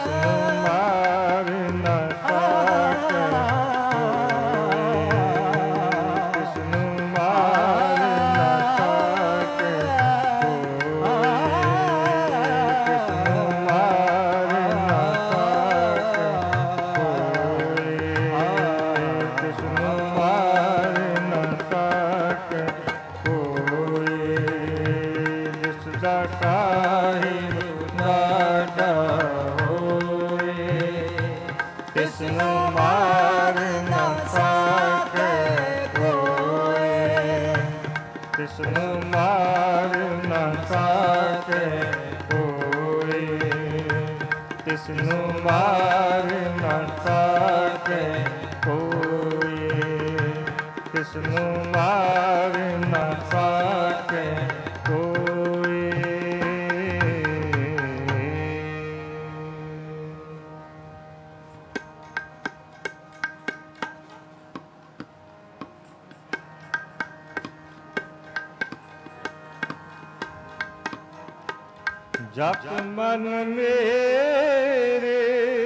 ਤਿਸਨੂੰ ਮਾਰ ਨਾ ਸਕੇ ਕੋਈ, ਤਿਸਨੂੰ ਮਾਰ ਨਾ ਸਕੇ ਕੋਈ। ਜਪ ਮਨ ਮੇਰੇ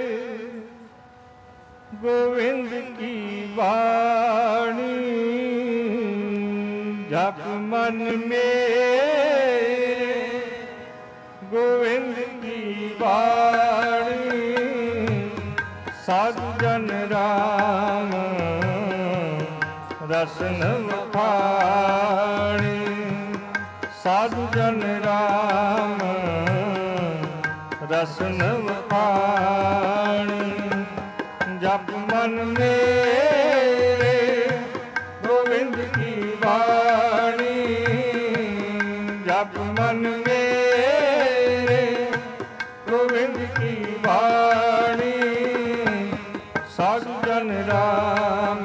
ਗੋਵਿੰਦ ਕੀ ਬਾਣੀ, ਜਪ ਮਨ ਮੇਰੇ ਗੋਵਿੰਦ ਕੀ ਬਾਣੀ, ਸਾਧੂ ਜਨ ਰਾਮ ਰਸਨ ਵਖਾਣੀ, ਸਾਧੂ ਜਨ ਰਾਮ ਰਸਨ ਵਖਾਣੀ। ਜਪ ਮਨ ਮੇਰੇ ਗੋਵਿੰਦ ਕੀ ਬਾਣੀ, ਜਪ ਮਨ ਮੇਰੇ ਗੋਵਿੰਦ ਕੀ ਬਾਣੀ, ਸਾਧੂ ਜਨ ਰਾਮ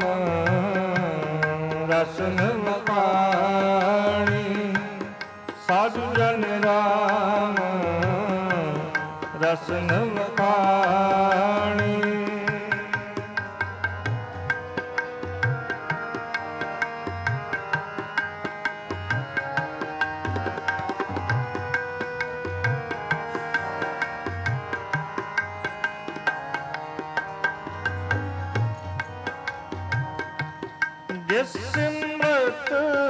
ਰਸਨ ਵਖਾਣੀ, ਸਾਧੂ ਜਨ ਰਾਮ ਰਸਨ ਵਖਾਣੀ। ਜਿਸ ਸਿਮਰਤ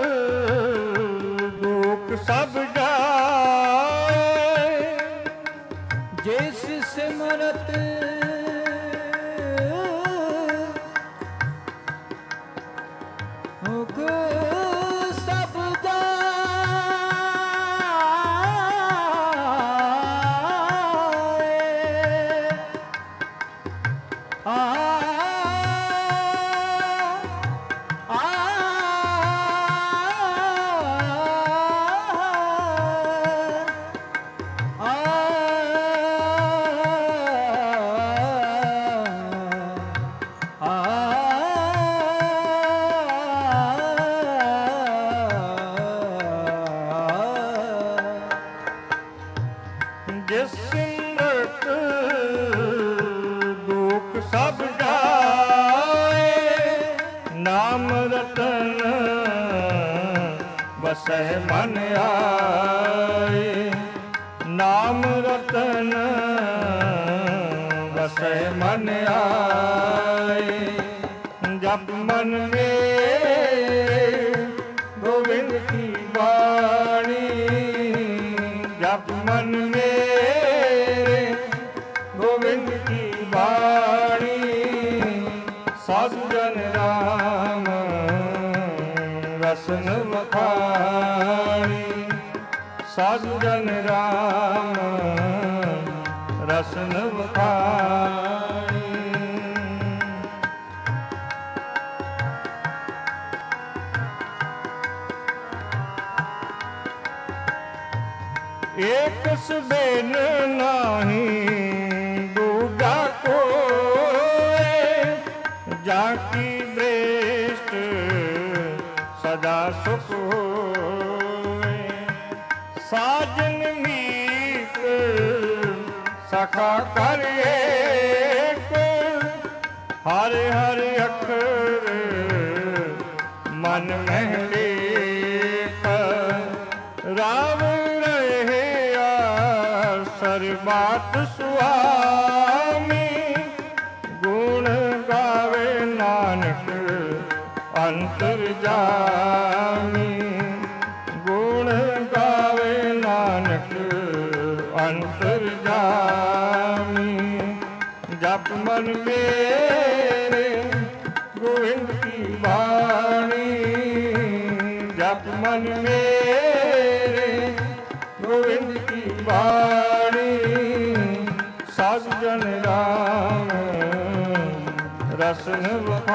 ਦੁਖ ਸਭ ਜਾਏ, ਜਿਸ ਸਿਮਰਤ ਦੁਖ ਸਭ ਜਾਏ। ਆ ਜਿਸ ਸਿਮਰਤ ਦੁਖ ਸਭ ਜਾਏ, ਨਾਮ ਰਤਨ ਵਸਹਿ ਮਨ ਆਏ, ਨਾਮ ਰਤਨ ਵਸਹਿ ਮਨ ਆਏ। ਜਪ ਮਨ ਮੇਰੇ ਗੋਵਿੰਦ ਕੀ ਬਾਣੀ, ਜਪ ਮਨ ਮੇਰੇ ਗੋਵਿੰਦ ਕੀ ਬਾਣੀ, ਸਾਧੂ ਜਨ ਰਾਮ ਰਸਨ ਵਖਾਣੀ, ਸਾਧੂ ਜਨ ਰਾਮ ਰਸਨ ਵਖਾਣੀ। ਏਕ ਸੁਬੇਨ ਨਾਹੀ ਦੂਜਾ ਕੋਇ, ਜਾ ਕੀ ਦ੍ਰਿਸ਼ਟ ਸਦਾ ਸੁਖ ਹੋਇ। ਸਾਜਨ ਮੀਤ ਸਖਾ ਕਰ ਏਕ, ਹਰਿ ਹਰਿ ਅਖਰ ਮਨ ਮਹਿ ਲੇਖ। ਰਾਮ ਰਹਿਆ ਸਰਬਤ ਸੁਆ ਅੰਤਰ ਜਾਮੀ ਗੁਣ ਗਾਵੇ ਨਾਨਕ ਅੰਤਰ ਜਾਮੀ ਜਪ ਮਨ ਮੇਰੇ ਗੋਇੰਦ ਕੀ ਬਾਣੀ ਜਪ ਮਨ ਮੇਰੇ ਗੋਇੰਦ ਕੀ ਬਾਣੀ ਸਾਧ ਜਨ ਰਾਮ ਰਸਨ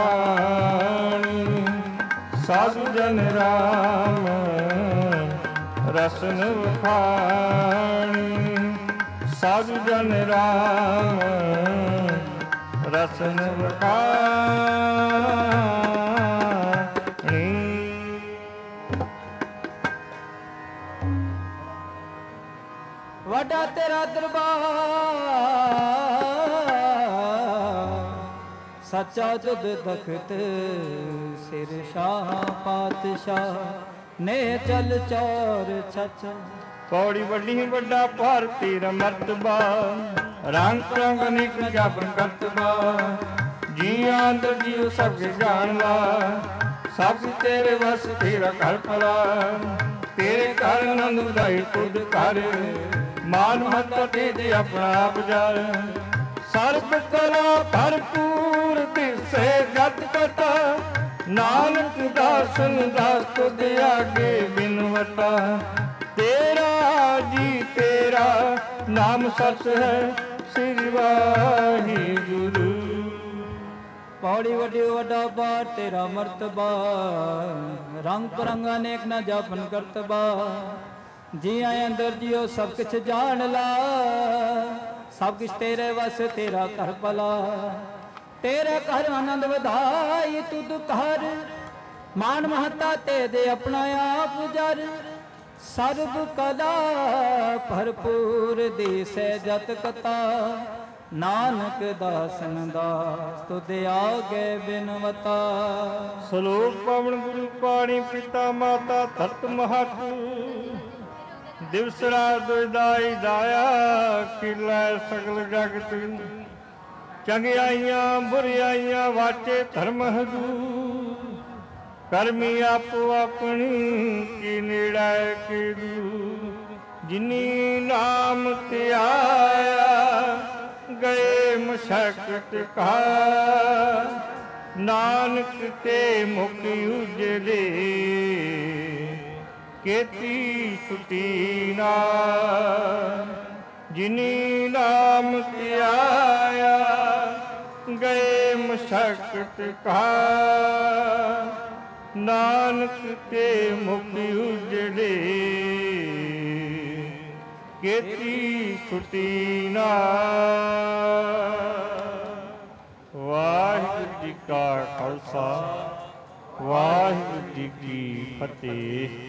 ਵਖਾਣੀ ਸਾਧੂ ਜਨ ਰਾਮ ਰਸਨ ਵਖਾਣੀ ਸਾਧੂ ਜਨ ਰਾਮ ਰਸਨ ਵਖਾਣੀ। ਵੱਡਾ ਤੇਰਾ ਦਰਬਾਰ ਸੱਚਾ ਜੁਦ ਤਖਤ ਸਿਰ ਸ਼ਾਹ ਪਾਤਸ਼ਾਹ ਨੇ ਚਲ ਚੌਰ ਛਛ। ਪੌੜੀ ਵੱਡੀ ਵੱਡਾ ਭਾਰਤੀ ਰਮਰਤਬਾ ਰੰਗ ਰੰਗ ਅਨੇਕ ਜਪਨ ਕਰਤਬਾ ਜੀਆਂ ਅੰਦਰ ਜੀਉ ਸਭ ਜਾਣਦਾ ਸਭ ਤੇਰੇ ਵਸ ਤੇਰਾ ਘਰ ਭਲਾ ਤੇਰੇ ਘਰ ਆਨੰਦ ਵਧਾਈ ਤੁਧ ਕਰ ਮਾਨ ਮਹੱਤਾ ਤੇ ਦੇ ਆਪਣਾ ਆਪ ਜਲ ਸਰਬ ਕਲਾ ਭਰਪੂਰ ਦਿਸੇ ਜਤ ਕਤਾ ਨਾਨਕ ਦਾਸਨ ਦਾਸ ਤੁਧ ਆਗੇ ਬਿਨਵਤਾ ਤੇਰਾ ਜੀ ਤੇਰਾ ਨਾਮ ਸਚ ਹੈ ਸ੍ਰੀ ਵਾਹਿਗੁਰੂ। ਪੌੜੀ ਵੱਡੀ ਵੱਡਾ ਬਾਰ ਤੇਰਾ ਮਰਤਬਾ ਰੰਗ ਪਰੰਗ ਅਨੇਕ ਨਾ ਜਾਪਨ ਕਰਤਬਾ ਜੀ ਆਏ ਅੰਦਰ ਜਿਉ ਸਭ ਕੁਛ ਜਾਣ ਲਾ ਸਭ ਕੁਛ ਤੇਰੇ ਵਸ ਤੇਰਾ ਘਰ ਭਲਾ ਤੇਰੇ ਘਰ ਆਨੰਦ ਵਧਾਈ ਤੁਧ ਘਰ ਮਾਨ ਮਹੱਤਾ ਤੇ ਦੇ ਆਪਣਾ ਆਪ ਜਰ ਸਰਬ ਕਲਾ ਭਰਪੂਰ ਦੇਸੈ ਜਤ ਕਤਾ ਨਾਨਕ ਦਾਸਨ ਦਾਸ ਤੁਧ ਆਗੇ ਬਿਨਵਤਾ। ਸਲੋਕ ਪਵਨ ਗੁਰੂ ਪਾਣੀ ਪਿਤਾ ਮਾਤਾ ਧਰਤ ਮਹਤ ਦਿਵਸ ਰਾਤ ਦੁਇਦਾਈ ਦਾਇਆ ਕਿਲਾ ਸਗਲ ਜਗਤ ਚੰਗਿਆਈਆਂ ਬੁਰਿਆਈਆਂ ਵਾਚੇ ਧਰਮ ਹਦੂਰ ਕਰਮੀ ਆਪੋ ਆਪਣੀ ਕੀ ਨੇੜਾ ਕੀ ਦੂਰ ਜਿਨੀ ਨਾਮ ਧਿਆਇਆ ਗਏ ਮਸ਼ਕਤ ਕਾ ਨਾਨਕ ਤੇ ਮੁਕਤੀ ਉਜਲੇ ਕੀਤੀ ਛੁਟੀ ਨਾ ਜਿਨੀ ਨਾਮ ਧਿਆਇਆ ਗਏ ਮਸ਼ਕਤ ਕਾ ਨਾਨਕ ਤੇ ਮੁਕਤੀ ਉਜਲੇ ਕੀਤੀ ਛੁਟੀ ਨਾ। ਵਾਹਿਗੁਰੂ ਜੀ ਕਾ ਖਾਲਸਾ ਵਾਹਿਗੁਰੂ ਜੀ ਕੀ ਫਤਿਹ।